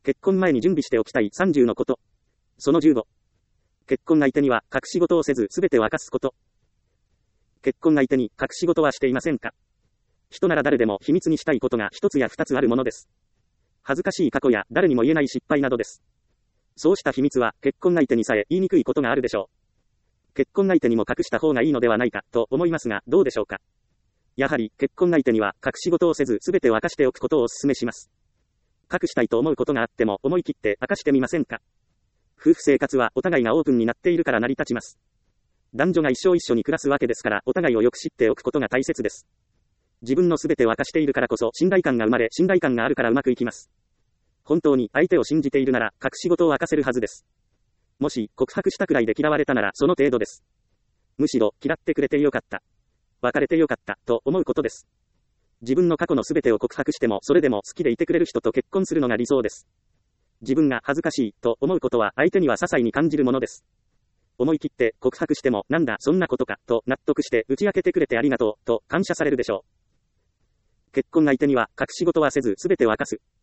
結婚前に準備しておきたい30のこと。その15。結婚相手には隠し事をせずすべてを明かすこと。結婚相手に隠し事はしていませんか？人なら誰でも秘密にしたいことが一つや二つあるものです。恥ずかしい過去や誰にも言えない失敗などです。そうした秘密は結婚相手にさえ言いにくいことがあるでしょう。結婚相手にも隠した方がいいのではないかと思いますが、どうでしょうか。やはり結婚相手には隠し事をせずすべてを明かしておくことをお勧めします。隠したいと思うことがあっても思い切って明かしてみませんか。夫婦生活はお互いがオープンになっているから成り立ちます。男女が一生一緒に暮らすわけですから、お互いをよく知っておくことが大切です。自分のすべてを明かしているからこそ信頼感が生まれ、信頼感があるからうまくいきます。本当に相手を信じているなら隠し事を明かせるはずです。もし告白したくらいで嫌われたならその程度です。むしろ嫌ってくれてよかった、別れてよかったと思うことです。自分の過去のすべてを告白してもそれでも好きでいてくれる人と結婚するのが理想です。自分が恥ずかしいと思うことは相手には些細に感じるものです。思い切って告白してもなんだそんなことかと納得して打ち明けてくれてありがとうと感謝されるでしょう。結婚相手には隠し事はせずすべてを明かす。